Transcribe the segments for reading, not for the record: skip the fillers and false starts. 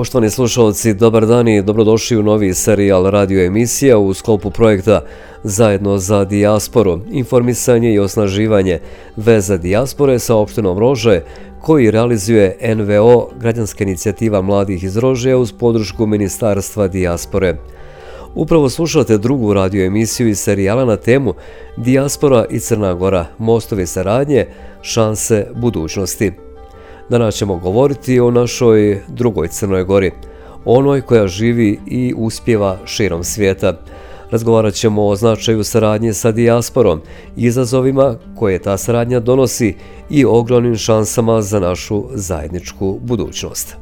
Poštovani slušalci, dobar dan i dobrodošli u novi serijal radio emisija u sklopu projekta Zajedno za dijasporu, informisanje i osnaživanje veza dijaspore sa opštinom Rože, koji realizuje NVO Građanska inicijativa mladih iz Rožaja uz podršku Ministarstva dijaspore. Upravo slušate drugu radio emisiju iz serijala na temu Dijaspora i Crna Gora, mostovi saradnje, šanse budućnosti. Danas ćemo govoriti o našoj drugoj Crnoj Gori, onoj koja živi i uspijeva širom svijeta. Razgovarat ćemo o značaju saradnje sa dijasporom, izazovima koje ta saradnja donosi i ogromnim šansama za našu zajedničku budućnost.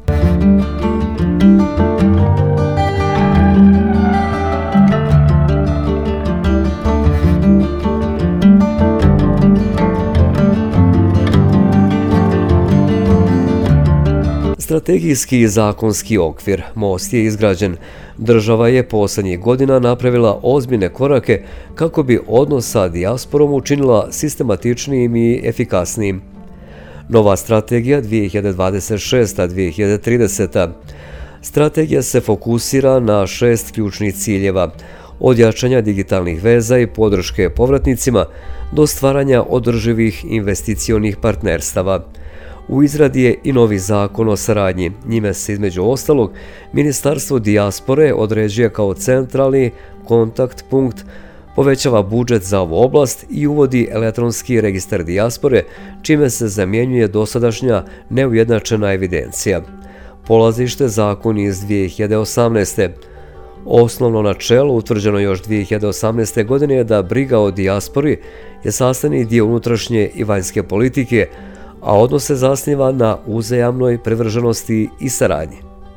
Strategijski i zakonski okvir most je izgrađen. Država je posljednjih godina napravila ozbiljne korake kako bi odnos sa dijasporom učinila sistematičnijim i efikasnijim. Nova strategija 2026-2030. Strategija se fokusira na 6 ključnih ciljeva, od jačanja digitalnih veza i podrške povratnicima do stvaranja održivih investicionih partnerstava. U izradi je i novi zakon o saradnji. Njime se između ostalog Ministarstvo dijaspore određuje kao centralni kontakt punkt, povećava budžet za ovu oblast i uvodi elektronski registar dijaspore, čime se zamjenjuje dosadašnja neujednačena evidencija. Polazište zakon iz 2018. Osnovno načelo, utvrđeno još 2018. godine, je da briga o dijaspori je sastavni dio unutrašnje i vanjske politike, a odnos se zasniva na uzajamnoj privrženosti i saradnji.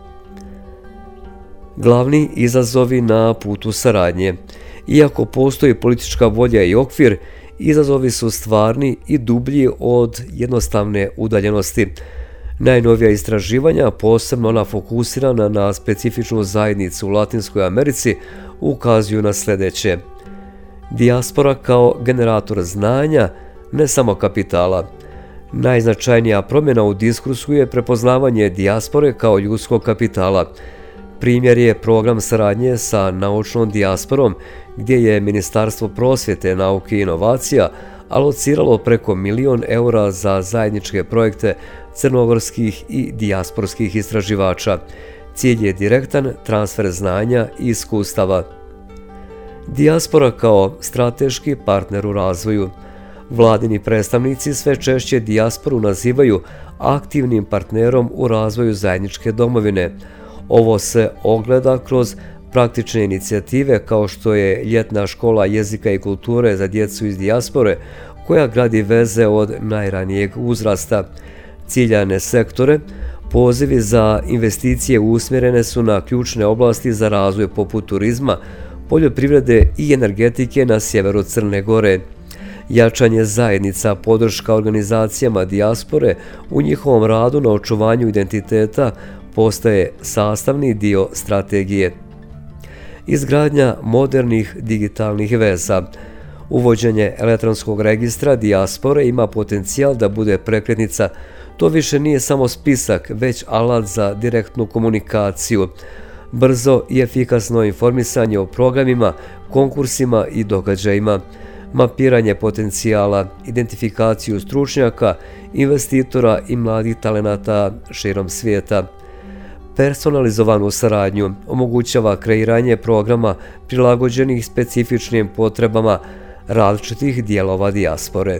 Glavni izazovi na putu saradnje. Iako postoji politička volja i okvir, izazovi su stvarni i dublji od jednostavne udaljenosti. Najnovija istraživanja, posebno ona fokusirana na specifičnu zajednicu u Latinskoj Americi, ukazuju na sljedeće. Dijaspora kao generator znanja, ne samo kapitala. Najznačajnija promjena u diskursu je prepoznavanje dijaspore kao ljudskog kapitala. Primjer je program saradnje sa naučnom dijasporom, gdje je Ministarstvo prosvjete, nauke i inovacija alociralo preko €1 milion za zajedničke projekte crnogorskih i dijasporskih istraživača. Cilj je direktan transfer znanja i iskustava. Dijaspora kao strateški partner u razvoju. Vladini predstavnici sve češće dijasporu nazivaju aktivnim partnerom u razvoju zajedničke domovine. Ovo se ogleda kroz praktične inicijative kao što je ljetna škola jezika i kulture za djecu iz dijaspore, koja gradi veze od najranijeg uzrasta. Ciljane sektore, pozivi za investicije usmjerene su na ključne oblasti za razvoj poput turizma, poljoprivrede i energetike na sjeveru Crne Gore. Jačanje zajednica, podrška organizacijama dijaspore u njihovom radu na očuvanju identiteta postaje sastavni dio strategije. Izgradnja modernih digitalnih veza. Uvođenje elektronskog registra dijaspore ima potencijal da bude prekretnica. To više nije samo spisak, već alat za direktnu komunikaciju. Brzo i efikasno informisanje o programima, konkursima i događajima. Mapiranje potencijala, identifikaciju stručnjaka, investitora i mladih talenata širom svijeta. Personalizovanu saradnju omogućava kreiranje programa prilagođenih specifičnim potrebama različitih dijelova dijaspore.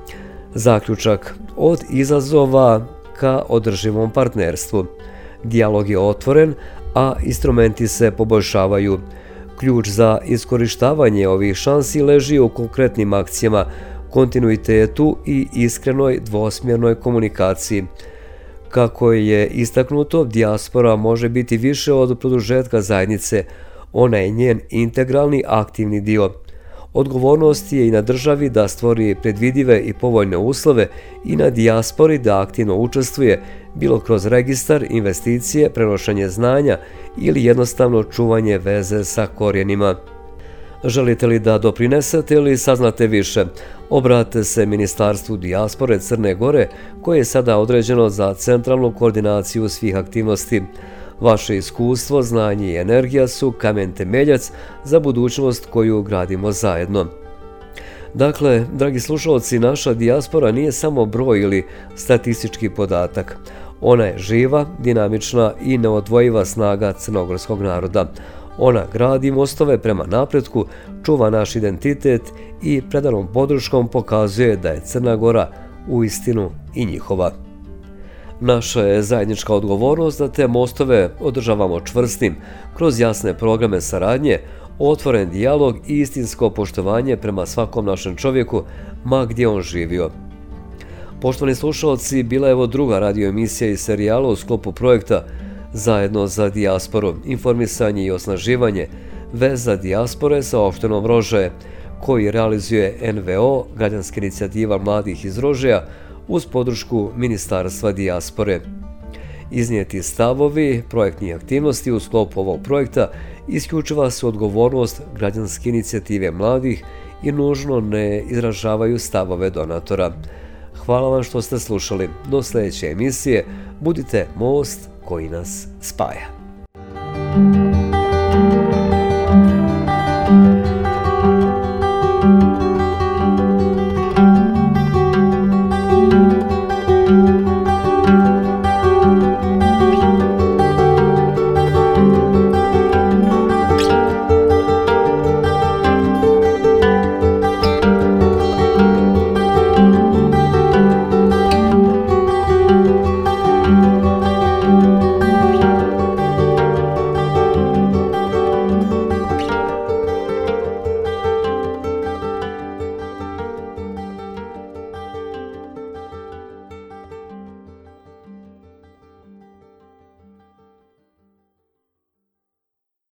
Zaključak: od izazova ka održivom partnerstvu. Dijalog je otvoren, a instrumenti se poboljšavaju. Ključ za iskorištavanje ovih šansi leži u konkretnim akcijama, kontinuitetu i iskrenoj dvosmjernoj komunikaciji. Kako je istaknuto, dijaspora može biti više od produžetka zajednice, ona je njen integralni aktivni dio. Odgovornost je i na državi da stvori predvidive i povoljne uslove i na dijaspori da aktivno učestvuje, bilo kroz registar, investicije, prenošenje znanja ili jednostavno čuvanje veze sa korijenima. Želite li da doprinesete ili saznate više? Obratite se Ministarstvu dijaspore Crne Gore, koje je sada određeno za centralnu koordinaciju svih aktivnosti. Vaše iskustvo, znanje i energija su kamen temeljac za budućnost koju gradimo zajedno. Dakle, dragi slušalci, naša dijaspora nije samo broj ili statistički podatak. Ona je živa, dinamična i neodvojiva snaga crnogorskog naroda. Ona gradi mostove prema napretku, čuva naš identitet i predanom podrškom pokazuje da je Crna Gora uistinu i njihova. Naša je zajednička odgovornost da te mostove održavamo čvrstim kroz jasne programe saradnje, otvoren dijalog i istinsko poštovanje prema svakom našem čovjeku, ma gdje on živio. Poštovani slušalci, bila je ovo druga radio emisija iz serijala u sklopu projekta Zajedno za dijasporu, informisanje i osnaživanje veza dijaspore sa opštinom Rožaje, koji realizuje NVO, građanska inicijativa mladih iz Rožaja, uz podršku Ministarstva dijaspore. Iznijeti stavovi projektnih aktivnosti u sklopu ovog projekta isključiva su odgovornost građanske inicijative mladih i nužno ne izražavaju stavove donatora. Hvala vam što ste slušali. Do sljedeće emisije budite most koji nas spaja.